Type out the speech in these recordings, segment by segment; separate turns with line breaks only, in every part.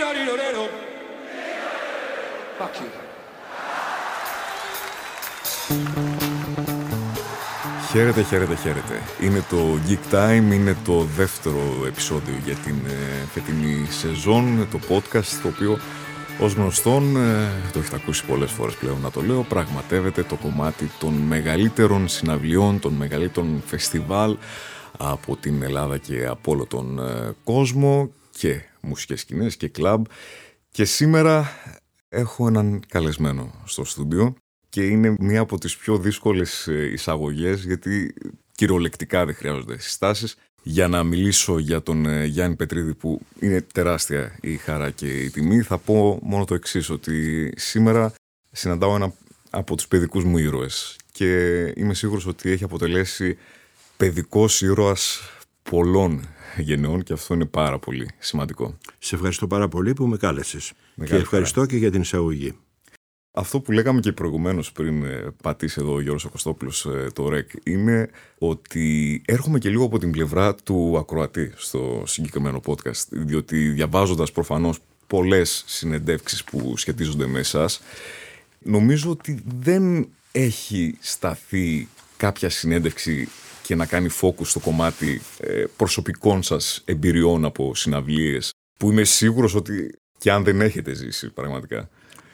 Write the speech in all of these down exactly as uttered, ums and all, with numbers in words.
Fuck you.
Χαίρετε, χαίρετε, χαίρετε. Είναι το Geek Time, είναι το δεύτερο επεισόδιο για την ε, φετινή σεζόν, το podcast το οποίο ως γνωστόν, ε, το έχετε ακούσει πολλές φορές πλέον να το λέω, πραγματεύεται το κομμάτι των μεγαλύτερων συναυλιών, των μεγαλύτερων φεστιβάλ από την Ελλάδα και από όλο τον ε, κόσμο και μουσικές σκηνές και κλαμπ. Και σήμερα έχω έναν καλεσμένο στο στούντιο και είναι μία από τις πιο δύσκολες εισαγωγές, γιατί κυριολεκτικά δεν χρειάζονται συστάσεις. Για να μιλήσω για τον Γιάννη Πετρίδη, που είναι τεράστια η χαρά και η τιμή, θα πω μόνο το εξής, ότι σήμερα συναντάω ένα από τους παιδικούς μου ήρωες και είμαι σίγουρος ότι έχει αποτελέσει παιδικός ήρωας πολλών γενεών και αυτό είναι πάρα πολύ σημαντικό.
Σε ευχαριστώ πάρα πολύ που με κάλεσες.
Μεγάλη
και ευχαριστώ
χαρά.
Και για την εισαγωγή.
Αυτό που λέγαμε και προηγουμένως πριν πατήσει εδώ ο Γιώργος Κωστόπουλος το ρεκ είναι ότι έρχομαι και λίγο από την πλευρά του ακροατή στο συγκεκριμένο podcast, διότι διαβάζοντας προφανώς πολλές συνεντεύξεις που σχετίζονται με εσάς, νομίζω ότι δεν έχει σταθεί κάποια συνέντευξη και να κάνει focus στο κομμάτι προσωπικών σας εμπειριών από συναυλίες, που είμαι σίγουρος ότι και αν δεν έχετε ζήσει πραγματικά.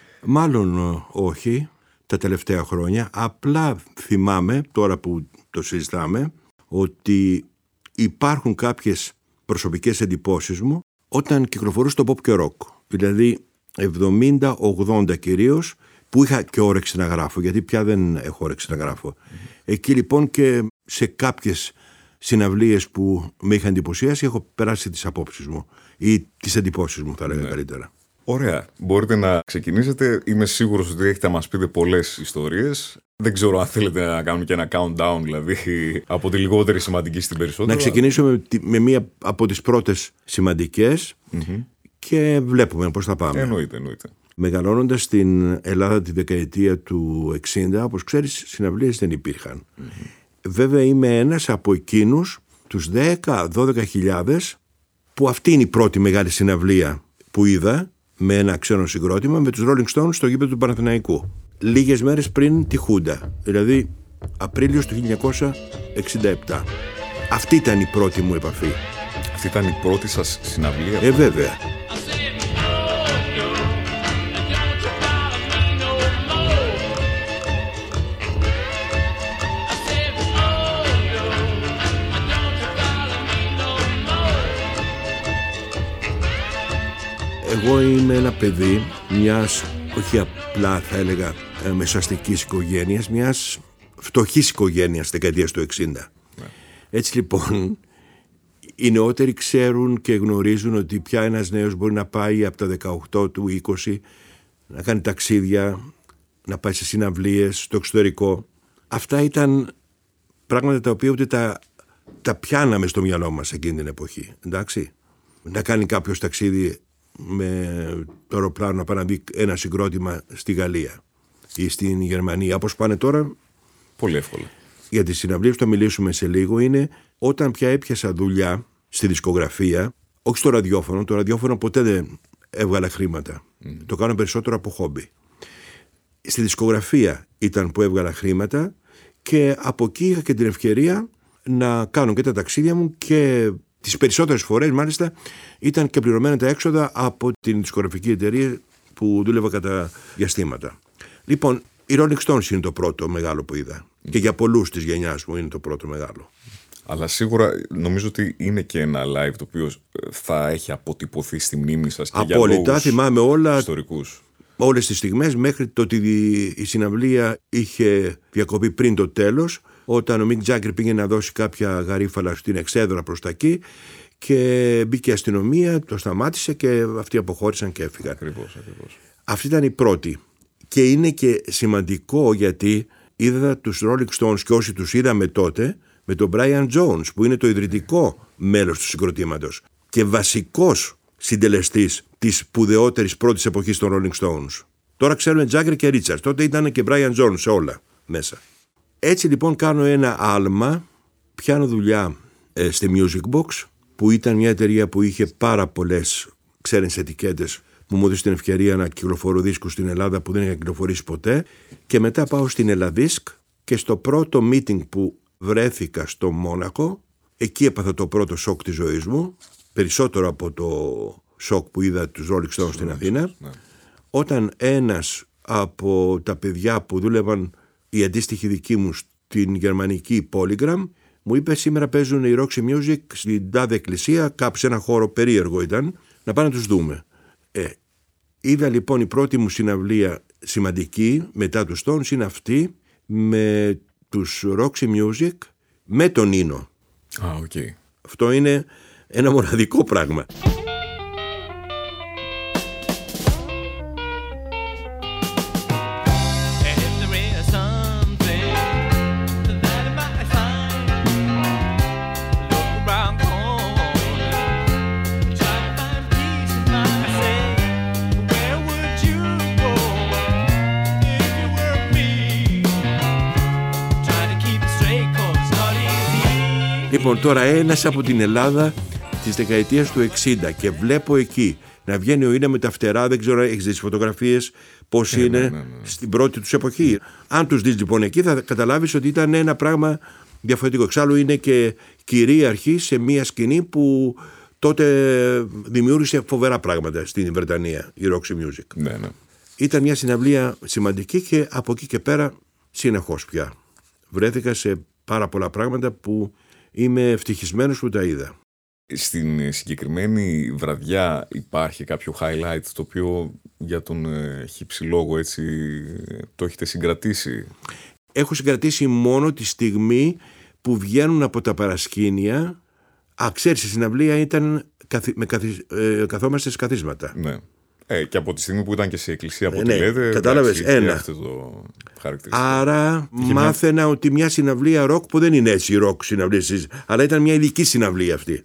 Μάλλον όχι τα τελευταία χρόνια. Απλά θυμάμαι, τώρα που το συζητάμε, ότι υπάρχουν κάποιες προσωπικές εντυπώσεις μου όταν κυκλοφορούσε το pop και rock. Δηλαδή εβδομήντα ογδόντα κυρίως, που είχα και όρεξη να γράφω, γιατί πια δεν έχω όρεξη να γράφω. Mm-hmm. Εκεί λοιπόν και σε κάποιες συναυλίες που με είχαν εντυπωσιάσει έχω περάσει τις απόψεις μου ή τις εντυπώσεις μου, θα λέγα, ναι, καλύτερα.
Ωραία. Μπορείτε να ξεκινήσετε. Είμαι σίγουρος ότι έχετε να μας πείτε πολλές ιστορίες. Δεν ξέρω αν θέλετε να κάνουμε και ένα countdown, δηλαδή από τη λιγότερη σημαντική στην περισσότερη.
Να ξεκινήσουμε με μία από τις πρώτες σημαντικές mm-hmm. και βλέπουμε πώς θα πάμε.
Εννοείται, εννοείται.
Μεγαλώνοντας στην Ελλάδα τη δεκαετία του εξήντα, όπως ξέρεις, συναυλίες δεν υπήρχαν. Mm-hmm. Βέβαια είμαι ένας από εκείνους τους δέκα με δώδεκα χιλιάδες που αυτή είναι η πρώτη μεγάλη συναυλία που είδα με ένα ξένο συγκρότημα, με τους Rolling Stones στο γήπεδο του Παναθηναϊκού. Λίγες μέρες πριν τη Χούντα, δηλαδή Απρίλιος του χίλια εννιακόσια εξήντα επτά. Αυτή ήταν η πρώτη μου επαφή.
Αυτή ήταν η πρώτη σας συναυλία?
Ε, βέβαια. Εγώ είμαι ένα παιδί μιας, όχι απλά θα έλεγα μεσαστικής οικογένειας, μιας φτωχής οικογένειας δεκαετίας του εξήντα. Ναι. Έτσι λοιπόν οι νεότεροι ξέρουν και γνωρίζουν ότι πια ένας νέος μπορεί να πάει από τα δεκαοκτώ του είκοσι, να κάνει ταξίδια, να πάει σε συναυλίες στο εξωτερικό. Αυτά ήταν πράγματα τα οποία ούτε τα, τα πιάναμε στο μυαλό μας εκείνη την εποχή. Εντάξει? Να κάνει κάποιος ταξίδι με το αεροπλάνο να πάει να δει ένα συγκρότημα στη Γαλλία ή στην Γερμανία, όπως πάνε τώρα.
Πολύ εύκολα.
Για τις συναυλίες που θα μιλήσουμε σε λίγο είναι όταν πια έπιασα δουλειά στη δισκογραφία, όχι στο ραδιόφωνο. Το ραδιόφωνο ποτέ δεν έβγαλα χρήματα. Mm. Το κάνω περισσότερο από χόμπι. Στη δισκογραφία ήταν που έβγαλα χρήματα και από εκεί είχα και την ευκαιρία να κάνω και τα ταξίδια μου και τις περισσότερες φορές μάλιστα ήταν και πληρωμένα τα έξοδα από την δισκογραφική εταιρεία που δούλευα κατά διαστήματα. Λοιπόν, οι Rolling Stones είναι το πρώτο μεγάλο που είδα mm. και για πολλούς της γενιάς μου είναι το πρώτο μεγάλο.
Αλλά σίγουρα νομίζω ότι είναι και ένα live το οποίο θα έχει αποτυπωθεί στη μνήμη σας και
απόλυτα, για λόγους
θυμάμαι
όλα,
ιστορικούς.
Όλες τις στιγμές μέχρι το ότι η συναυλία είχε διακοπεί πριν το τέλος, όταν ο Μικ Τζάγκερ πήγε να δώσει κάποια γαρίφαλα στην εξέδρα προς τα εκεί και μπήκε η αστυνομία, το σταμάτησε και αυτοί αποχώρησαν και έφυγαν.
Ακριβώς, ακριβώς.
Αυτή ήταν η πρώτη. Και είναι και σημαντικό γιατί είδα τους Rolling Stones και όσοι τους είδαμε τότε με τον Brian Jones που είναι το ιδρυτικό μέλος του συγκροτήματος και βασικός συντελεστής της σπουδαιότερης πρώτης εποχής των Rolling Stones. Τώρα ξέρουμε Jagger και Richards, τότε ήταν και Brian Jones σε όλα μέσα. Έτσι λοιπόν κάνω ένα άλμα, πιάνω δουλειά ε, στη Music Box, που ήταν μια εταιρεία που είχε πάρα πολλές ξένες ετικέτες που μου έδωσε την ευκαιρία να κυκλοφορώ δίσκους στην Ελλάδα που δεν είχα κυκλοφορήσει ποτέ. Και μετά πάω στην Ελλαδίσκ και στο πρώτο meeting που βρέθηκα στο Μόνακο, εκεί έπαθα το πρώτο σοκ της ζωής μου, περισσότερο από το σοκ που είδα τους Rolling Stones στην Αθήνα,
ναι.
Όταν ένας από τα παιδιά που δούλευαν οι αντίστοιχοι δικοί μου στην γερμανική Polygram μου είπε σήμερα παίζουν οι Roxy Music στην τάδε εκκλησία, κάπου σε ένα χώρο περίεργο ήταν, να πάμε να τους δούμε. Ε, είδα λοιπόν η πρώτη μου συναυλία σημαντική μετά τους Stones είναι αυτή με τους Roxy Music με τον Ίνο.
Α, οκ. Okay.
Αυτό είναι ένα μοναδικό πράγμα. Λοιπόν, τώρα ένας από την Ελλάδα της δεκαετίας του εξήντα και βλέπω εκεί να βγαίνει ο Ίνα με τα φτερά, δεν ξέρω, έχεις δει τις φωτογραφίες πώς
ναι,
είναι
ναι, ναι, ναι.
στην πρώτη τους εποχή. Αν τους δεις λοιπόν εκεί θα καταλάβεις ότι ήταν ένα πράγμα διαφορετικό. Εξάλλου είναι και κυρίαρχη σε μια σκηνή που τότε δημιούργησε φοβερά πράγματα στην Βρετανία, η Roxy Music.
Ναι, ναι.
Ήταν μια συναυλία σημαντική και από εκεί και πέρα συνεχώς πια βρέθηκα σε πάρα πολλά πράγματα που είμαι ευτυχισμένος που τα είδα.
Στην συγκεκριμένη βραδιά υπάρχει κάποιο highlight το οποίο για τον ε, χυψηλόγο έτσι το έχετε συγκρατήσει?
Έχω συγκρατήσει μόνο τη στιγμή που βγαίνουν από τα παρασκήνια. Α, ξέρεις, η συναυλία ήταν καθι... με καθι... ε, καθόμαστε σε καθίσματα.
Ναι. Ε, και από τη στιγμή που ήταν και σε εκκλησία από
ε,
ό,τι
ναι,
λέτε,
κατάλαβες, ένα.
Αυτό το χαρακτηριστικό.
Άρα μάθαινα μια... ότι μια συναυλία ροκ που δεν είναι έτσι ροκ συναυλία, αλλά ήταν μια ειδική συναυλία αυτή.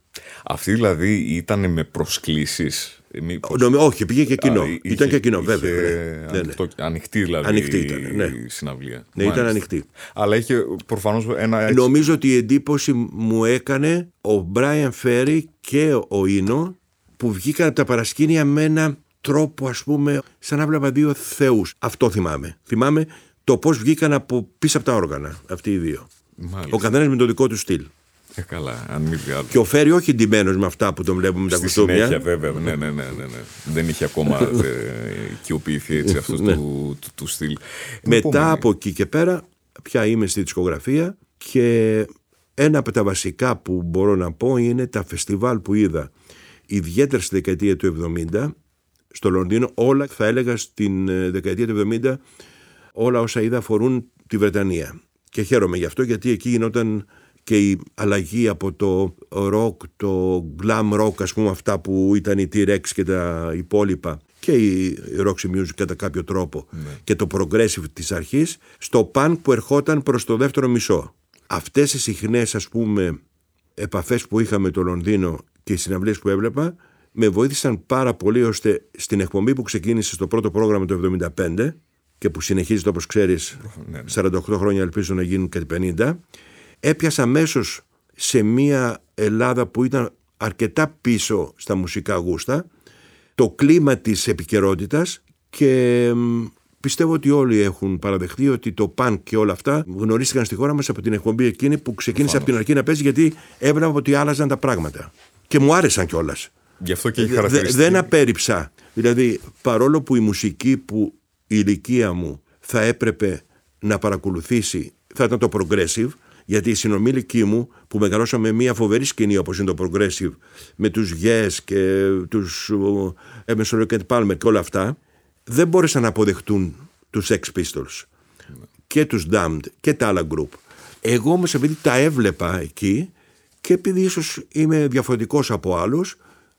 Αυτή δηλαδή ήταν με προσκλήσεις? Μήπως...
Νομι... Όχι, πήγε και κοινό.
Α, είχε,
ήταν και κοινό,
είχε...
βέβαια. Ναι.
Ανοιχτό... Ναι, ναι. Ανοιχτή δηλαδή
ανοιχτή ήταν, ναι.
η συναυλία.
Ναι, ήταν ανοιχτή.
Αλλά είχε προφανώς ένα...
Νομίζω ότι η εντύπωση μου έκανε ο Μπράιαν Φέρι και ο Ίνο που βγήκαν από τα παρασκήνια με ένα τρόπο, ας πούμε, σαν να βλέπα δύο θεούς. Αυτό θυμάμαι. Θυμάμαι το πώς βγήκαν από πίσω από τα όργανα αυτοί οι δύο.
Μάλιστα.
Ο καθένας με το δικό του στυλ.
Ε, καλά, αν μη τι άλλο.
Και ο Φέρι όχι ντυμένος με αυτά που τον βλέπουμε με τα κουστούμια.
Στη συνέχεια, βέβαια. Ναι, ναι, ναι, ναι, ναι. Δεν είχε ακόμα ε, οικειοποιηθεί έτσι αυτό
ναι.
του, του, του στυλ.
Μετά
Επόμενη.
από εκεί και πέρα, πια είμαι στη δισκογραφία και ένα από τα βασικά που μπορώ να πω είναι τα φεστιβάλ που είδα, ιδιαίτερα στη δεκαετία του εβδομήντα, στο Λονδίνο. Όλα, θα έλεγα, στην δεκαετία του εβδομήντα, όλα όσα είδα αφορούν τη Βρετανία. Και χαίρομαι γι' αυτό, γιατί εκεί γινόταν και η αλλαγή από το rock, το glam rock, ας πούμε, αυτά που ήταν η T-Rex και τα υπόλοιπα, και η Roxy Music κατά κάποιο τρόπο, ναι. και το progressive της αρχής, στο punk που ερχόταν προς το δεύτερο μισό. Αυτές οι συχνές, ας πούμε, επαφές που είχα με το Λονδίνο και οι συναυλίες που έβλεπα, με βοήθησαν πάρα πολύ ώστε στην εκπομπή που ξεκίνησε στο πρώτο πρόγραμμα το εβδομήντα πέντε και που συνεχίζεται, όπως ξέρεις, ναι, ναι. σαράντα οκτώ χρόνια, ελπίζω να γίνουν και πενήντα, έπιασα αμέσως σε μια Ελλάδα που ήταν αρκετά πίσω στα μουσικά γούστα, το κλίμα της επικαιρότητας, και πιστεύω ότι όλοι έχουν παραδεχτεί ότι το punk και όλα αυτά γνωρίστηκαν στη χώρα μας από την εκπομπή εκείνη που ξεκίνησε Φάνος. από την αρχή να παίζει, γιατί έβλεπα ότι άλλαζαν τα πράγματα και μου άρεσαν κιόλας.
Γι' αυτό και έχει χαρακτηριστεί.
Δεν απέρριψα. Δηλαδή, παρόλο που η μουσική που η ηλικία μου θα έπρεπε να παρακολουθήσει θα ήταν το progressive, γιατί οι συνομήλικοι μου που μεγαλώσαμε μια φοβερή σκηνή όπως είναι το progressive, με τους Yes και τους Emerson Lake and Palmer και όλα αυτά, δεν μπόρεσαν να αποδεχτούν τους Sex Pistols και τους Damned και τα άλλα group. Εγώ όμως, επειδή τα έβλεπα εκεί και επειδή ίσως είμαι διαφορετικός από άλλους,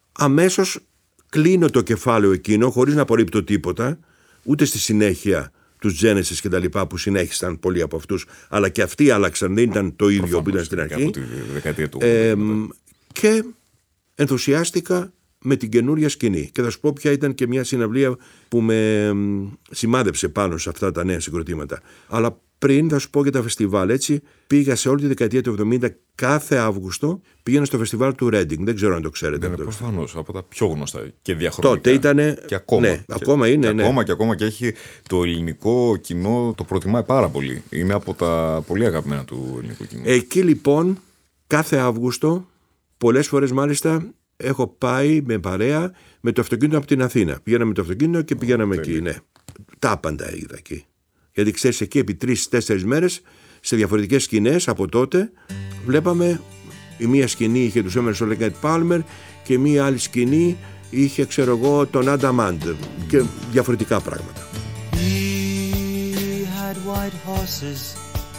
αμέσως κλείνω το κεφάλαιο εκείνο χωρίς να απορρίπτω τίποτα, ούτε στη συνέχεια τους Genesis και τα λοιπά που συνέχισαν πολλοί από αυτούς, αλλά και αυτοί άλλαξαν, δεν ήταν το ίδιο Προφανώς, που ήταν στην αρχή.
Του
ε, και ενθουσιάστηκα με την καινούρια σκηνή. Και θα σου πω ποια ήταν και μια συναυλία που με σημάδεψε πάνω σε αυτά τα νέα συγκροτήματα. Αλλά πριν, θα σου πω για τα φεστιβάλ. Έτσι, πήγα σε όλη τη δεκαετία του εβδομήντα κάθε Αύγουστο, πήγαινα στο φεστιβάλ του Reading. Δεν ξέρω αν το ξέρετε.
Είναι προφανώς από τα πιο γνωστά και διαχρονικά.
Τότε ήτανε.
Και ακόμα.
Ναι,
και,
ακόμα είναι.
Και,
ναι.
ακόμα και ακόμα και έχει το ελληνικό κοινό, το προτιμάει πάρα πολύ. Είναι από τα πολύ αγαπημένα του ελληνικού κοινού.
Εκεί λοιπόν, κάθε Αύγουστο, πολλές φορές μάλιστα, έχω πάει με παρέα με το αυτοκίνητο από την Αθήνα. Πηγαίναμε με το αυτοκίνητο και πηγαίναμε oh, εκεί. Ναι. Τα άπαντα είδα εκεί. Γιατί ξέρεις, εκεί επί τρεις-τέσσερις μέρες σε διαφορετικές σκηνές από τότε βλέπαμε. Η μία σκηνή είχε τους Emerson Lake and Palmer και μία άλλη σκηνή είχε, ξέρω εγώ, τον Adam Ant και διαφορετικά πράγματα.
He had white horses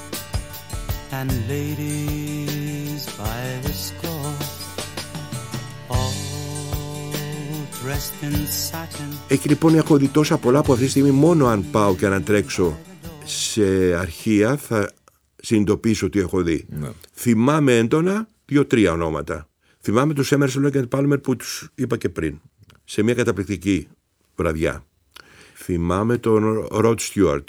and ladies by the score, all dressed in satin.
Εκεί λοιπόν έχω δει τόσα πολλά που αυτή τη στιγμή μόνο αν πάω και ανατρέξω σε αρχεία θα συνειδητοποιήσω τι έχω δει.
Ναι.
Θυμάμαι έντονα δύο-τρία ονόματα. Θυμάμαι τους Emerson Lake and Palmer που τους είπα και πριν, σε μια καταπληκτική βραδιά. Θυμάμαι τον Rod Stewart.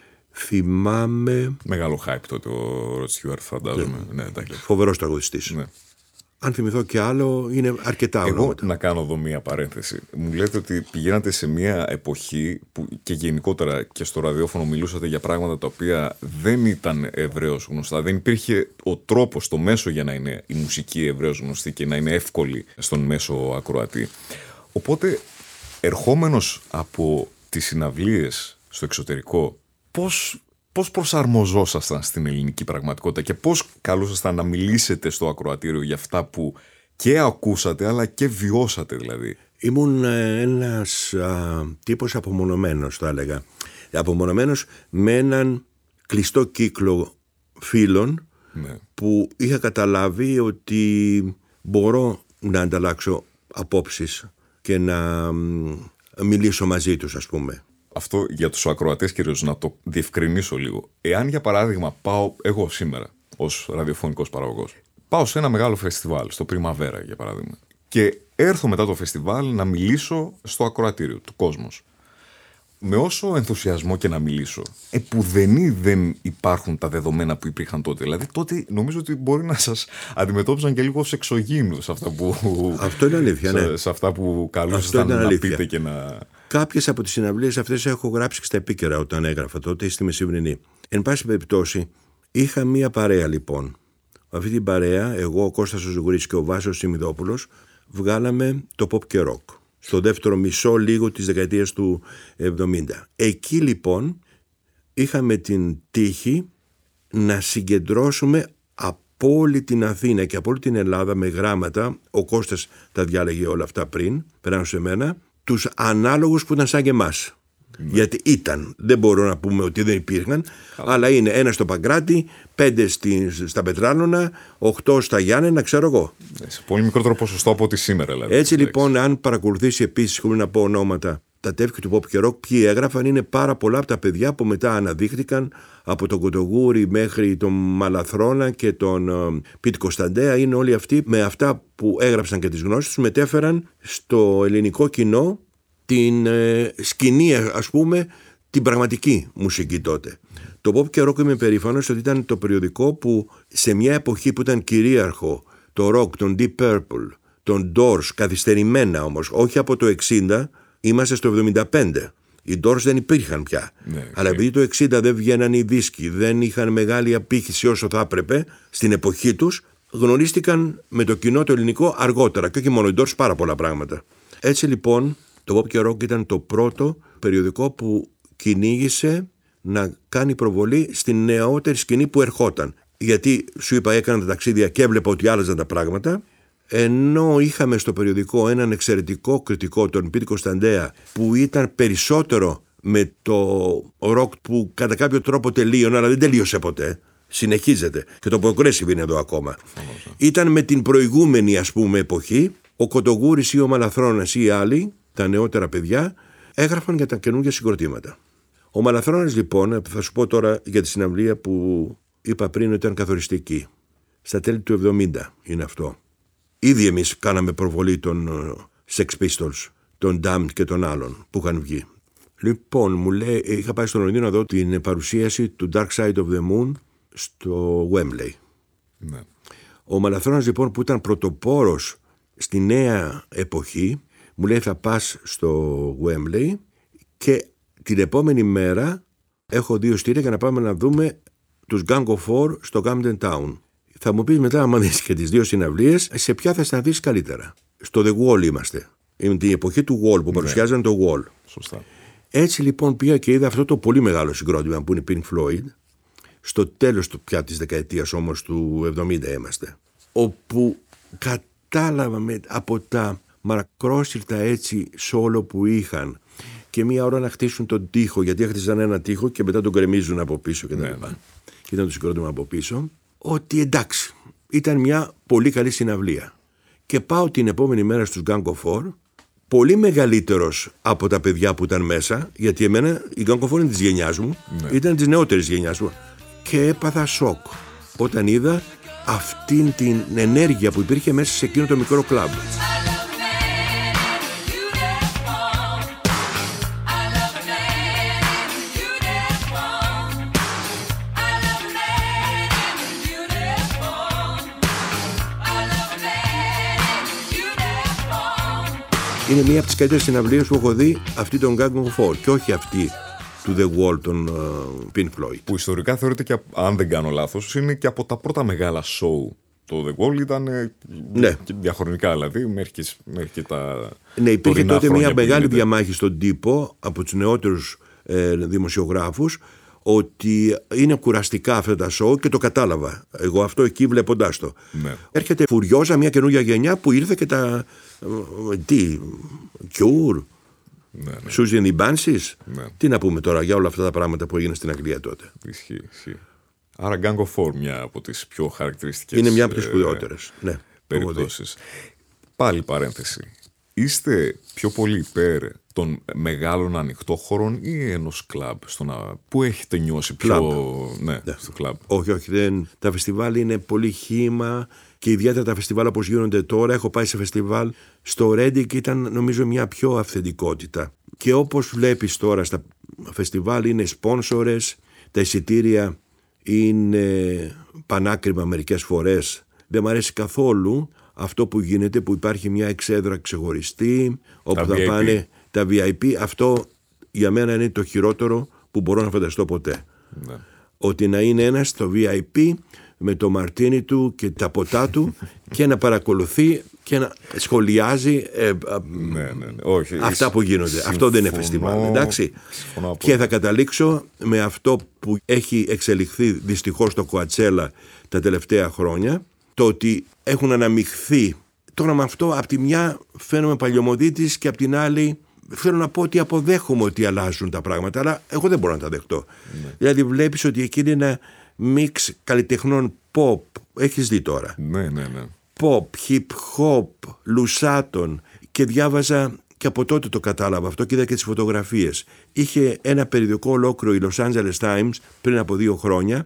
Θυμάμαι.
Μεγάλο hype τότε ο Rod Stewart, φαντάζομαι. Ναι, ναι,
φοβερός τραγουδιστής. Ναι. Αν θυμηθώ και άλλο, είναι αρκετά
Εγώ
ονόματα.
Να κάνω εδώ μία παρένθεση. Μου λέτε ότι πηγαίνατε σε μία εποχή που και γενικότερα και στο ραδιόφωνο μιλούσατε για πράγματα τα οποία δεν ήταν ευρέως γνωστά. Δεν υπήρχε ο τρόπος, το μέσο για να είναι η μουσική ευρέως γνωστή και να είναι εύκολη στον μέσο ακροατή. Οπότε, ερχόμενος από τις συναυλίες στο εξωτερικό, πώς... Πώς προσαρμοζόσασταν στην ελληνική πραγματικότητα και πώς καλούσασταν να μιλήσετε στο ακροατήριο για αυτά που και ακούσατε αλλά και βιώσατε δηλαδή?
Ήμουν ένας α, τύπος απομονωμένος, θα έλεγα. Απομονωμένος με έναν κλειστό κύκλο φίλων, ναι, που είχα καταλάβει ότι μπορώ να ανταλλάξω απόψεις και να μ, μιλήσω μαζί τους, ας πούμε.
Αυτό για τους ακροατές κυρίως να το διευκρινίσω λίγο. Εάν για παράδειγμα πάω εγώ σήμερα ως ραδιοφωνικός παραγωγός, πάω σε ένα μεγάλο φεστιβάλ, στο Πριμαβέρα για παράδειγμα, και έρθω μετά το φεστιβάλ να μιλήσω στο ακροατήριο του κόσμος. Με όσο ενθουσιασμό και να μιλήσω, επουδενή δεν υπάρχουν τα δεδομένα που υπήρχαν τότε. Δηλαδή τότε νομίζω ότι μπορεί να σας αντιμετώπιζαν και λίγο ως εξωγήινους αυτά που...
Αυτό είναι αλήθεια, ναι.
σε, σε αυτά που καλούσαν να αλήθεια. Πείτε και να...
Κάποιες από τις συναυλίες αυτές έχω γράψει και στα επίκαιρα όταν έγραφα τότε στη Μεσημβρινή. Εν πάση περιπτώσει, είχα μία παρέα λοιπόν. Αυτή την παρέα, εγώ, ο Κώστας ο Ζουγουρής και ο Βάσος Σιμιδόπουλος, βγάλαμε το pop και rock. Στο δεύτερο μισό λίγο της δεκαετίας του εβδομήντα. Εκεί λοιπόν είχαμε την τύχη να συγκεντρώσουμε από όλη την Αθήνα και από όλη την Ελλάδα με γράμματα, ο Κώστας τα διάλεγε όλα αυτά πριν, περάνω σε μένα, τους ανάλογους που ήταν σαν και εμάς. Mm. Γιατί ήταν, δεν μπορώ να πούμε ότι δεν υπήρχαν, καλά, αλλά είναι ένα στο Παγκράτη, πέντε στη, στα Πετράλωνα, οχτώ στα Γιάννενα, ξέρω εγώ.
Σε πολύ μικρότερο ποσοστό από ό,τι σήμερα, δηλαδή.
Έτσι λοιπόν, αν παρακολουθήσει επίσης, χωρίς να πω ονόματα, τα τεύχη του pop και rock, ποιοι έγραφαν, είναι πάρα πολλά από τα παιδιά που μετά αναδείχθηκαν, από τον Κοντογούρη μέχρι τον Μαλαθρώνα και τον uh, Πίτη Κωνσταντέα. Είναι όλοι αυτοί με αυτά που έγραψαν και τις γνώσεις τους, μετέφεραν στο ελληνικό κοινό την ε, σκηνή, ας πούμε, την πραγματική μουσική τότε. Το pop και rock, είμαι περήφανος ότι ήταν το περιοδικό που σε μια εποχή που ήταν κυρίαρχο το rock, τον Deep Purple, τον Doors, καθυστερημένα όμως, όχι από το εξήντα, είμαστε στο εβδομήντα πέντε. Οι Doors δεν υπήρχαν πια. Ναι, αλλά επειδή το εξήντα δεν βγαίναν οι δίσκοι, δεν είχαν μεγάλη απήχηση όσο θα έπρεπε στην εποχή τους, γνωρίστηκαν με το κοινό το ελληνικό αργότερα. Και όχι μόνο οι Doors, πάρα πολλά πράγματα. Έτσι λοιπόν, το pop και rock ήταν το πρώτο περιοδικό που κυνήγησε να κάνει προβολή στην νεότερη σκηνή που ερχόταν. Γιατί σου είπα, έκανα τα ταξίδια και έβλεπα ότι άλλαζαν τα πράγματα. Ενώ είχαμε στο περιοδικό έναν εξαιρετικό κριτικό, τον Πίτη Κωνσταντέα, που ήταν περισσότερο με το ροκ που κατά κάποιο τρόπο τελείωνε, αλλά δεν τελείωσε ποτέ. Συνεχίζεται. Και το Progressive είναι εδώ ακόμα. Ήταν με την προηγούμενη, ας πούμε, εποχή. Ο Κοντογούρης ή ο Μαλαθρώνας ή άλλοι, τα νεότερα παιδιά, έγραφαν για τα καινούργια συγκροτήματα. Ο Μαλαθρώνας λοιπόν, θα σου πω τώρα για τη συναυλία που είπα πριν ότι ήταν καθοριστική. Στα τέλη του εβδομήντα είναι αυτό. Ήδη εμείς κάναμε προβολή των Sex Pistols, των Damned και των άλλων που είχαν βγει. Λοιπόν, μου λέει, είχα πάει στο Λονδίνο να δω την παρουσίαση του Dark Side of the Moon στο Wembley.
Ναι.
Ο Μαλαθρώνας λοιπόν που ήταν πρωτοπόρος στη νέα εποχή μου λέει θα πας στο Wembley και την επόμενη μέρα έχω δύο στήρια για να πάμε να δούμε τους Gang of Four στο Camden Town. Θα μου πεις μετά, άμα δεις και τις δύο συναυλίες, σε ποια θα αισθανθείς καλύτερα. Στο The Wall είμαστε. Είναι την εποχή του Wall που παρουσιάζαν ναι. το Wall.
Σωστά.
Έτσι λοιπόν πήγα και είδα αυτό το πολύ μεγάλο συγκρότημα που είναι Pink Floyd. Στο τέλος του πια της δεκαετίας όμως του εβδομήντα είμαστε. Όπου κατάλαβα με, από τα μακρόσυρτα έτσι σόλο που είχαν και μία ώρα να χτίσουν τον τοίχο, γιατί έχτιζαν ένα τοίχο και μετά τον κρεμίζουν από πίσω και τα λοιπά. Ναι. Και ήταν το συγκρότημα από πίσω. Ότι εντάξει, ήταν μια πολύ καλή συναυλία. Και πάω την επόμενη μέρα στους Gang of Four, πολύ μεγαλύτερος από τα παιδιά που ήταν μέσα, γιατί εμένα η Gang of Four είναι της γενιάς μου, ναι. ήταν της νεότερης γενιάς μου. Και έπαθα σοκ όταν είδα αυτήν την ενέργεια που υπήρχε μέσα σε εκείνο το μικρό κλαμπ. Είναι μία από τις καλύτερες συναυλίες που έχω δει, αυτή των Gang of Four και όχι αυτή του The Wall των uh, Pink Floyd.
Που ιστορικά θεωρείται και, αν δεν κάνω λάθος, είναι και από τα πρώτα μεγάλα show. Το The Wall ήταν ναι. διαχρονικά δηλαδή, μέχρι και, μέχρι και τα.
Ναι, υπήρχε τότε μια μεγάλη διαμάχη στον τύπο από τους νεότερους ε, δημοσιογράφους ότι είναι κουραστικά αυτά τα show και το κατάλαβα. Εγώ αυτό εκεί βλέποντάς το.
Ναι.
Έρχεται φουριόζα μια καινούργια γενιά που ήρθε και τα. Τι, Cure,
ναι, ναι.
Susie and the Banshees.
Ναι.
Τι να πούμε τώρα για όλα αυτά τα πράγματα που έγιναν στην Αγγλία τότε.
Ισχύει, ισχύει. Άρα Gang of Four, μια από τις πιο χαρακτηριστικές.
Είναι μια από τις σπουδαιότερες. Ναι,
περιπτώσεις. Πάλι παρένθεση. Είστε πιο πολύ υπέρ των μεγάλων ανοιχτόχωρων ή ενός κλαμπ στο να... που έχετε νιώσει πιο. Ναι, ναι, στο κλαμπ.
Όχι, όχι. Δεν... Τα φεστιβάλ είναι πολύ χύμα και ιδιαίτερα τα φεστιβάλ όπως γίνονται τώρα. Έχω πάει σε φεστιβάλ στο Reading, ήταν νομίζω μια πιο αυθεντικότητα. Και όπως βλέπεις τώρα στα φεστιβάλ είναι σπόνσορες, τα εισιτήρια είναι πανάκριβα μερικές φορές. Δεν μου αρέσει καθόλου αυτό που γίνεται, που υπάρχει μια εξέδρα ξεχωριστή, όπου θα πάνε τα βι άι πι. Αυτό για μένα είναι το χειρότερο που μπορώ να φανταστώ ποτέ.
Ναι. Ότι
να είναι ένας στο βι άι πι με το μαρτίνι του και τα ποτά του και να παρακολουθεί και να σχολιάζει ε,
ναι, ναι, ναι. Όχι,
αυτά που γίνονται. Συμφωνώ, αυτό δεν είναι φεστιβάλ, εντάξει. Και θα καταλήξω με αυτό που έχει εξελιχθεί δυστυχώς στο Κοατσέλα τα τελευταία χρόνια, το ότι έχουν αναμειχθεί. Τώρα με αυτό απ' τη μια φαίνομαι παλιωμοδίτης και απ' την άλλη θέλω να πω ότι αποδέχομαι ότι αλλάζουν τα πράγματα, αλλά εγώ δεν μπορώ να τα δεχτώ. Ναι. Δηλαδή βλέπεις ότι εκεί είναι ένα μίξ καλλιτεχνών pop, έχεις δει τώρα.
Ναι, ναι, ναι.
Pop, hip hop, λουσάτων, και διάβαζα και από τότε το κατάλαβα αυτό και είδα και τις φωτογραφίες. Είχε ένα περιοδικό ολόκληρο η Los Angeles Times πριν από δύο χρόνια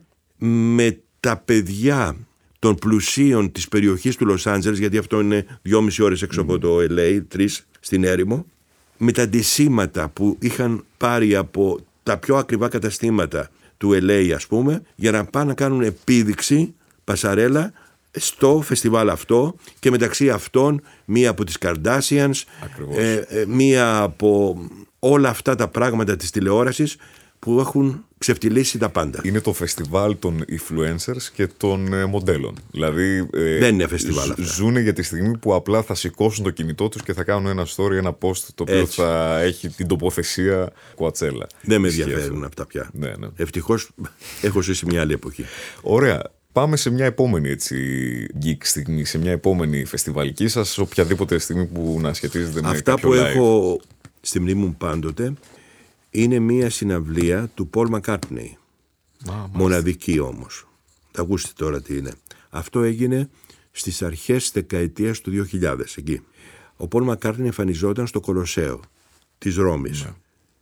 με τα παιδιά των πλουσίων της περιοχής του Los Angeles, γιατί αυτό είναι δυόμιση ώρες έξω mm. από το ελ έι, τρεις στην έρημο, με τα αντισήματα που είχαν πάρει από τα πιο ακριβά καταστήματα του ελ έι, ας πούμε, για να πάνε να κάνουν επίδειξη, πασαρέλα, στο φεστιβάλ αυτό, και μεταξύ αυτών μία από τις Kardashians, ε, ε, μία από όλα αυτά τα πράγματα της τηλεόρασης που έχουν ξεφτυλίσει τα πάντα.
Είναι το φεστιβάλ των influencers και των ε, μοντέλων. Δηλαδή ε,
δεν είναι φεστιβάλ αυτά.
Ζούνε για τη στιγμή που απλά θα σηκώσουν το κινητό τους και θα κάνουν ένα story, ένα post το οποίο έτσι θα έχει την τοποθεσία Κοατσέλα.
Δεν με ενδιαφέρουν αυτά πια.
Ναι, ναι.
Ευτυχώς έχω ζήσει μια άλλη εποχή.
Ωραία. Πάμε σε μια επόμενη έτσι geek στιγμή, σε μια επόμενη φεστιβαλική σας, οποιαδήποτε στιγμή που να σχετίζεται με
αυτά
κάποιο
που
live.
Έχω στη μνήμη μου πάντοτε είναι μια συναυλία του Paul McCartney.
Α,
μοναδική όμως. Θα ακούσετε τώρα τι είναι. Αυτό έγινε στις αρχές της δεκαετίας του δύο χιλιάδες εκεί. Ο Paul McCartney εμφανιζόταν στο Κολοσσέο της Ρώμης, ναι,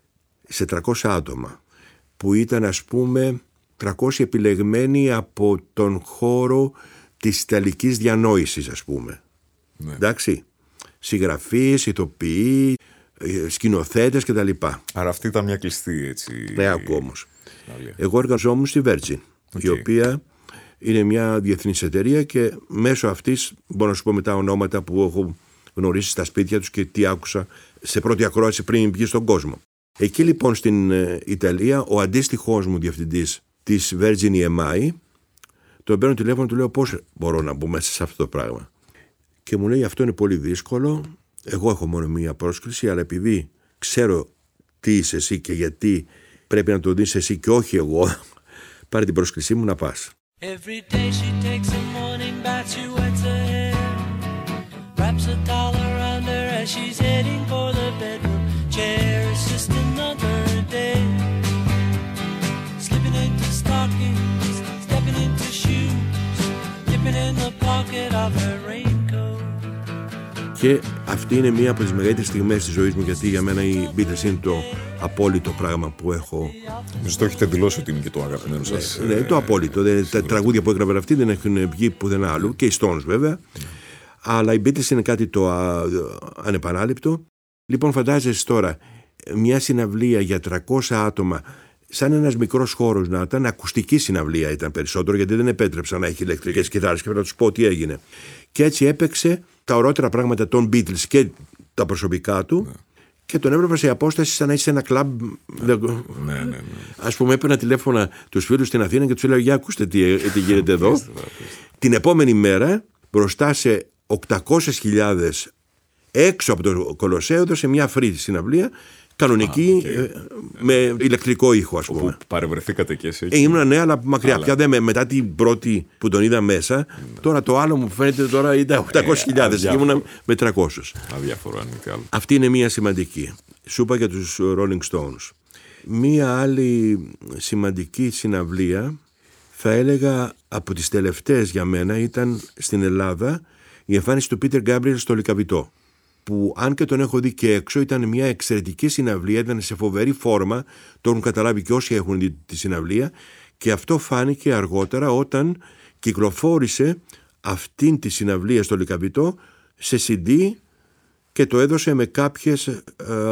σε τριακόσια άτομα, που ήταν ας πούμε τριακόσιοι επιλεγμένοι από τον χώρο της ιταλικής διανόησης, ας πούμε.
Ναι.
Εντάξει. Συγγραφείς, ηθοποιοί, σκηνοθέτες κτλ.
Άρα αυτή ήταν μια κλειστή έτσι.
Ναι, ακούω όμως. Εγώ εργαζόμουν στη Virgin, okay. η οποία είναι μια διεθνής εταιρεία και μέσω αυτής μπορώ να σου πω μετά ονόματα που έχω γνωρίσει στα σπίτια τους και τι άκουσα σε πρώτη ακρόαση πριν βγει στον κόσμο. Εκεί λοιπόν στην Ιταλία ο αντίστοιχός μου διευθυντής της Virgin ι εμ άι, τον παίρνω τηλέφωνο, του λέω πώς μπορώ να μπω μέσα σε αυτό το πράγμα. Και μου λέει αυτό είναι πολύ δύσκολο, εγώ έχω μόνο μία πρόσκληση, αλλά επειδή ξέρω τι είσαι εσύ και γιατί πρέπει να το δεις εσύ και όχι εγώ, πάρε την πρόσκλησή μου να πας.
Every day she takes a morning bath, she wets her hair, wraps a towel around her as she's heading for the bedroom chair. It's just another day, slipping into stockings, stepping into shoes, dipping in the pocket of her raincoat.
Και αυτή είναι μία από τις μεγαλύτερες στιγμές της ζωής μου, γιατί για μένα οι Beatles είναι το απόλυτο πράγμα που έχω.
Νομίζω το έχετε δηλώσει ότι είναι και το αγαπημένο σας.
Ναι, ναι, το απόλυτο. Δεν, τα τραγούδια που έγραφε αυτή δεν έχουν βγει πουθενά άλλου, και οι Stones βέβαια. Mm. Αλλά οι Beatles είναι κάτι το α, ανεπανάληπτο. Λοιπόν, φαντάζεσαι τώρα μια συναυλία για τριακόσια άτομα, σαν ένας μικρός χώρος να ήταν, ακουστική συναυλία ήταν περισσότερο, γιατί δεν επέτρεψαν να έχει ηλεκτρικές κιθάρες και να τους πω τι έγινε. Και έτσι έπαιξε τα ωραίτερα πράγματα των Beatles και τα προσωπικά του. Ναι. Και τον έβλεπα σε απόσταση σαν να είσαι σε ένα κλαμπ.
Ναι, ναι, ναι.
Ας πούμε, έπαιρνα τηλέφωνα τους φίλους στην Αθήνα και τους έλεγα: για ακούστε τι, τι γίνεται εδώ. Την επόμενη μέρα, μπροστά σε οκτακόσιες χιλιάδες έξω από το Κολοσσέο, σε μια free συναυλία, κανονική, ah, okay. με ηλεκτρικό ήχο, ας πούμε.
Όπου παρευρεθήκατε κι εσείς.
Ε, ήμουν ναι, αλλά μακριά. Πια δεν με, μετά την πρώτη που τον είδα μέσα, mm. τώρα το άλλο μου φαίνεται τώρα ήταν οκτακόσιες χιλιάδες. Ε, ήμουν με τριακόσιες.
Αδιάφορο, αν μη τι άλλο.
Αυτή είναι μία σημαντική. Σου είπα για τους Rolling Stones. Μία άλλη σημαντική συναυλία, θα έλεγα από τις τελευταίες για μένα, ήταν στην Ελλάδα η εμφάνιση του Peter Gabriel στο Λυκαβητό, που αν και τον έχω δει και έξω ήταν μια εξαιρετική συναυλία, ήταν σε φοβερή φόρμα, το έχουν καταλάβει και όσοι έχουν δει τη συναυλία, και αυτό φάνηκε αργότερα όταν κυκλοφόρησε αυτήν τη συναυλία στο Λυκαβητό σε σι ντι και το έδωσε με κάποιες ε,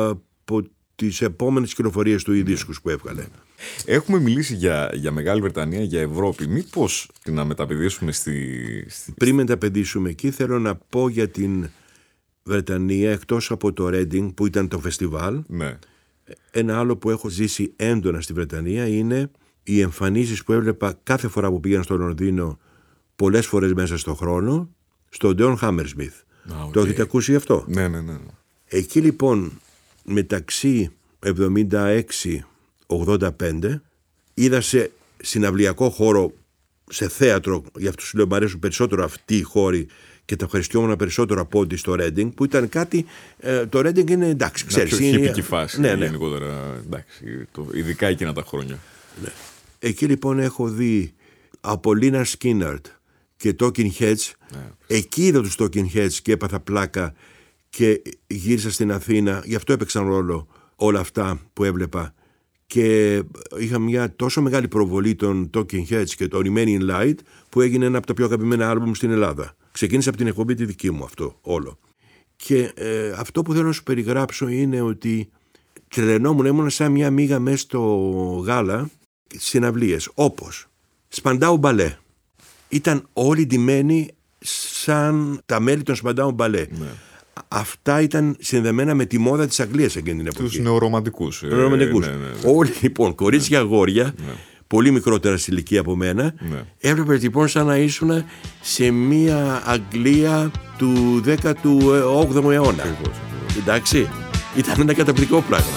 από τις επόμενες κυκλοφορίες του ή δίσκους που έβγαλε.
Έχουμε μιλήσει για, για Μεγάλη Βρετανία, για Ευρώπη. Μήπως να μεταπηδήσουμε στη, στη...
Πριν μεταπηδήσουμε εκεί, θέλω να πω για την Βρετανία, εκτός από το Reading που ήταν το φεστιβάλ.
Ναι.
Ένα άλλο που έχω ζήσει έντονα στη Βρετανία είναι οι εμφανίσεις που έβλεπα κάθε φορά που πήγαινα στο Λονδίνο, πολλές φορές μέσα στον χρόνο, στο Odeon Hammersmith. Ah, okay. Το έχετε ακούσει αυτό?
Ναι, ναι, ναι.
Εκεί λοιπόν μεταξύ εβδομήντα έξι ογδόντα πέντε είδα σε συναυλιακό χώρο, σε θέατρο, για αυτούς σου λέω μου αρέσουν περισσότερο αυτοί οι χώροι και τα ευχαριστιόμουν περισσότερο από ό,τι στο Reading, που ήταν κάτι, ε, το Reading είναι εντάξει, ξέρεις.
Μια πιο χίπικη φάση,
ναι, ναι.
γενικότερα, εντάξει, το, ειδικά εκείνα τα χρόνια.
Ναι. Εκεί λοιπόν έχω δει από Lynyrd Skynyrd και Talking Heads, ναι. Εκεί είδα τους Talking Heads και έπαθα πλάκα και γύρισα στην Αθήνα, γι' αυτό έπαιξαν ρόλο όλα αυτά που έβλεπα. Και είχα μια τόσο μεγάλη προβολή των Talking Heads και το Remaining Light που έγινε ένα από τα πιο αγαπημένα άλμπουμ στην Ελλάδα. Ξεκίνησα από την εκπομπή τη δική μου αυτό όλο. Και ε, αυτό που θέλω να σου περιγράψω είναι ότι τρελαινόμουν, ήμουν σαν μια μύγα μέσα στο γάλα στις συναυλίες, όπως Spandau Ballet. Ήταν όλοι ντυμένοι σαν τα μέλη των Spandau Ballet. Ναι. Αυτά ήταν συνδεμένα με τη μόδα της Αγγλίας εκείνη την εποχή.
Τους νεορομαντικούς.
Νεορομαντικούς. Ναι, ναι, ναι. Όλοι λοιπόν, κορίτσια, αγόρια, ναι. Πολύ μικρότερα σε ηλικία από μένα, ναι. Έβλεπε λοιπόν σαν να ήσουν σε μια Αγγλία του δέκατου όγδοου αιώνα. Ακριβώς, ακριβώς. Εντάξει, ήταν ένα καταπληκτικό πράγμα.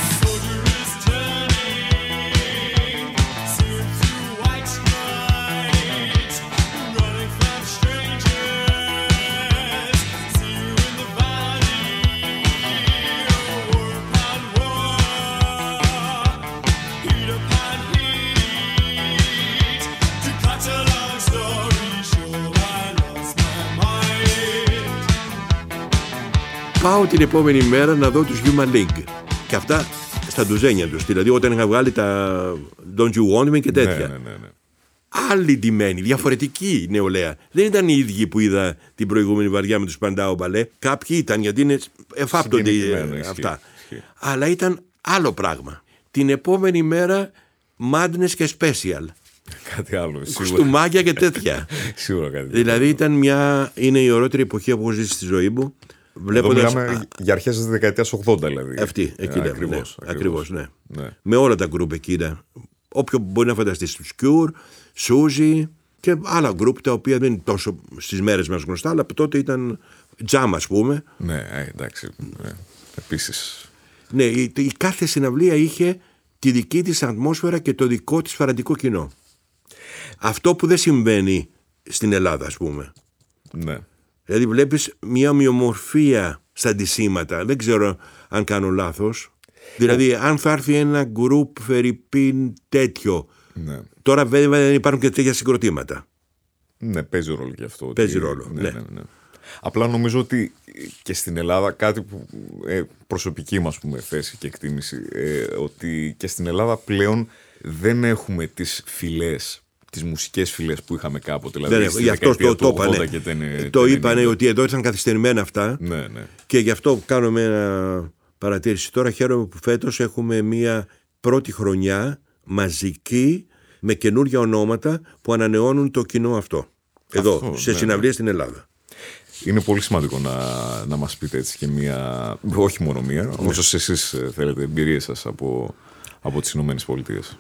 Πάω την επόμενη μέρα να δω τους Human League. Και αυτά στα ντουζένια τους. Δηλαδή όταν είχα βγάλει τα Don't You Want Me και τέτοια.
Ναι, ναι, ναι.
Άλλη ντυμένη, διαφορετική νεολαία. Δεν ήταν οι ίδιοι που είδα την προηγούμενη βαριά με τους Σπαντάο Μπαλέ. Κάποιοι ήταν, γιατί είναι εφάπτονται αυτά. Ισχύει. Αλλά ήταν άλλο πράγμα. Την επόμενη μέρα Madness και Special.
Κάτι άλλο.
Κουστούμάκια και τέτοια.
Σίγουρα κάτι.
Δηλαδή ήταν μια, είναι η ωραιότερη εποχή που έχω ζήσει στη ζωή μου. Βλέποντας...
Εδώ μιλάμε για αρχές της δεκαετίας ογδόντα δηλαδή.
Αυτή, εκεί λέμε.
Ακριβώς,
ναι, ακριβώς, ναι.
ναι.
Με όλα τα γκρουπ εκείνα. Όποιο μπορεί να φανταστεί, στους Cure, Suzy και άλλα γκρουπ τα οποία δεν είναι τόσο στις μέρες μας γνωστά, αλλά τότε ήταν τζάμ, ας πούμε.
Ναι, εντάξει. Ναι. Επίσης.
Ναι, η, η κάθε συναυλία είχε τη δική της ατμόσφαιρα και το δικό της φανατικό κοινό. Αυτό που δεν συμβαίνει στην Ελλάδα, ας πούμε.
Ναι.
Δηλαδή βλέπεις μια ομοιομορφία στα ντυσίματα. Δεν ξέρω αν κάνω λάθος. Δηλαδή αν θα έρθει ένα γκρουπ φερρυπίν τέτοιο.
Ναι. Τώρα
βέβαια δεν υπάρχουν και τέτοια συγκροτήματα.
Ναι, παίζει ρόλο και αυτό.
Παίζει
ότι...
ρόλο, ναι.
Ναι, ναι, ναι. Απλά νομίζω ότι και στην Ελλάδα κάτι που ε, προσωπική μας πούμε, θέση και εκτίμηση ε, ότι και στην Ελλάδα πλέον δεν έχουμε τις φυλές, τις μουσικές φυλές που είχαμε κάποτε. Δηλαδή,
ναι, γι' αυτό το, το είπανε.
Τεν,
το είπανε ότι εδώ ήταν καθυστερημένα αυτά.
Ναι, ναι.
Και γι' αυτό κάνουμε ένα παρατήρηση. Τώρα χαίρομαι που φέτος έχουμε μια πρώτη χρονιά μαζική με καινούργια ονόματα που ανανεώνουν το κοινό αυτό. Εδώ, αυτό, σε ναι, συναυλίες ναι. στην Ελλάδα.
Είναι πολύ σημαντικό να, να μας πείτε έτσι και μία, όχι μόνο μία, ναι. όσο εσείς θέλετε, εμπειρίες σας από, από τις Ηνωμένες Πολιτείες.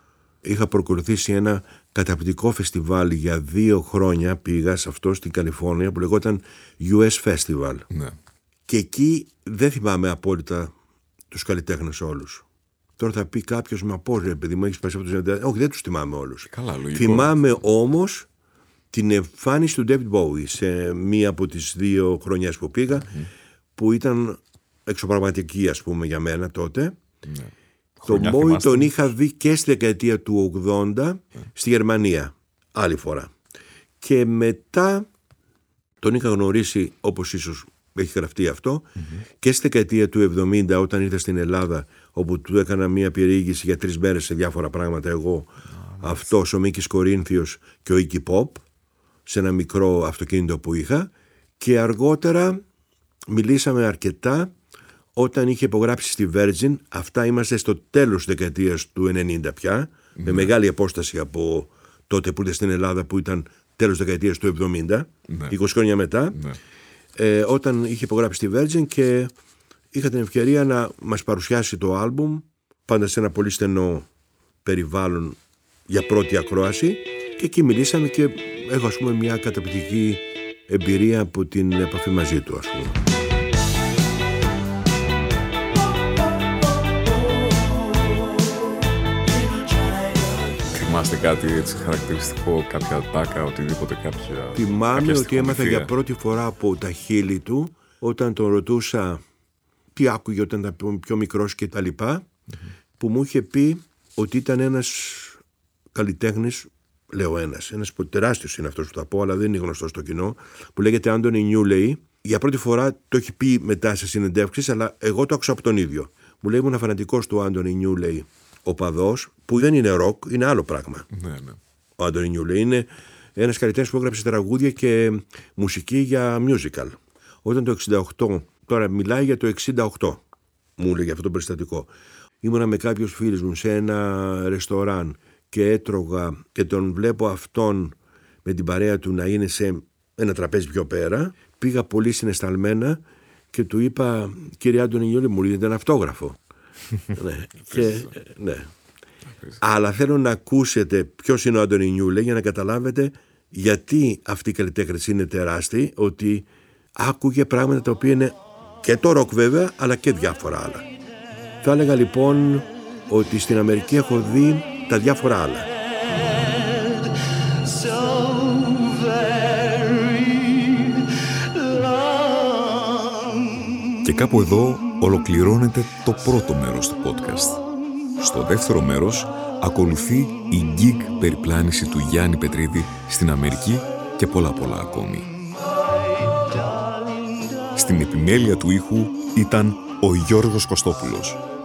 Είχα προκολουθήσει ένα καταπληκτικό φεστιβάλ για δύο χρόνια, πήγα σε αυτό στην Καλιφόρνια που λεγόταν γιου ες Festival.
Ναι.
Και εκεί δεν θυμάμαι απόλυτα τους καλλιτέχνες όλους. Τώρα θα πει κάποιος, μα πώς ρε παιδί μου, έχεις πέσει από τους... Όχι, δεν τους θυμάμαι όλους.
Καλά, λογικό.
Θυμάμαι όμως την εμφάνιση του David Bowie σε μία από τις δύο χρονιές που πήγα, mm-hmm. που ήταν εξωπραγματική ας πούμε για μένα τότε. Ναι. Τον Bowie θυμάστε... τον είχα δει και στη δεκαετία του ογδόντα mm. στη Γερμανία, άλλη φορά. Και μετά τον είχα γνωρίσει, όπως ίσως έχει γραφτεί αυτό, mm-hmm. και στη δεκαετία του εβδομήντα όταν ήρθε στην Ελλάδα, όπου του έκανα μία περιήγηση για τρεις μέρες σε διάφορα πράγματα εγώ, oh, αυτός ο Μίκης Κορίνθιος και ο Iggy Pop, σε ένα μικρό αυτοκίνητο που είχα, και αργότερα μιλήσαμε αρκετά όταν είχε υπογράψει στη Virgin. Αυτά είμαστε στο τέλος της δεκαετίας του ενενήντα πια, mm. με μεγάλη απόσταση από τότε που ήρθε στην Ελλάδα που ήταν τέλος της δεκαετίας του εβδομήντα, mm. είκοσι χρόνια μετά, mm. ε, όταν είχε υπογράψει στη Virgin και είχα την ευκαιρία να μας παρουσιάσει το άλμπουμ, πάντα σε ένα πολύ στενό περιβάλλον για πρώτη ακρόαση, και εκεί μιλήσαμε και έχω ας πούμε μια καταπληκτική εμπειρία από την επαφή μαζί του, ας πούμε.
Θυμάστε κάτι έτσι χαρακτηριστικό, κάποια τάκα, οτιδήποτε, κάποια...
Θυμάμαι ότι έμαθα για πρώτη φορά από τα χείλη του όταν τον ρωτούσα τι άκουγε όταν ήταν πιο μικρός και τα λοιπά, mm-hmm. που μου είχε πει ότι ήταν ένας καλλιτέχνης, λέω ένας, ένας τεράστιος είναι αυτός που θα πω, αλλά δεν είναι γνωστός στο κοινό, που λέγεται Άντονι Νιούλεϊ. Για πρώτη φορά το έχει πει μετά σε συνεντεύξεις, αλλά εγώ το άκουσα από τον ίδιο. Μου λέει ήμουν φανατικός του Άντονι Νιούλεϊ, οπαδός, που δεν είναι ροκ, είναι άλλο πράγμα.
Ναι, ναι. Ο
Άντονι Νιούλεϊ είναι ένας καλλιτέχνης που έγραψε τραγούδια και μουσική για musical. Όταν το εξήντα οκτώ, τώρα μιλάει για το εξήντα οκτώ, μου λέει για αυτό το περιστατικό. Ήμουνα με κάποιους φίλους μου σε ένα ρεστοράν και έτρωγα και τον βλέπω αυτόν με την παρέα του να είναι σε ένα τραπέζι πιο πέρα. Πήγα πολύ συναισθαλμένα και του είπα, κύριε Άντονι Νιούλεϊ, μου δίνετε ένα αυτόγραφο. ναι, και, ναι. Αλλά θέλω να ακούσετε ποιος είναι ο Άντονι Νιούλεϊ για να καταλάβετε γιατί αυτοί οι καλλιτέχνες είναι τεράστιοι, ότι άκουγε πράγματα τα οποία είναι και το ροκ βέβαια, αλλά και διάφορα άλλα. Θα έλεγα λοιπόν ότι στην Αμερική έχω δει τα διάφορα άλλα.
Και κάπου εδώ ολοκληρώνεται το πρώτο μέρος του podcast. Στο δεύτερο μέρος ακολουθεί η gig περιπλάνηση του Γιάννη Πετρίδη στην Αμερική και πολλά πολλά ακόμη. Στην επιμέλεια του ήχου ήταν ο Γιώργος Κωστόπουλος.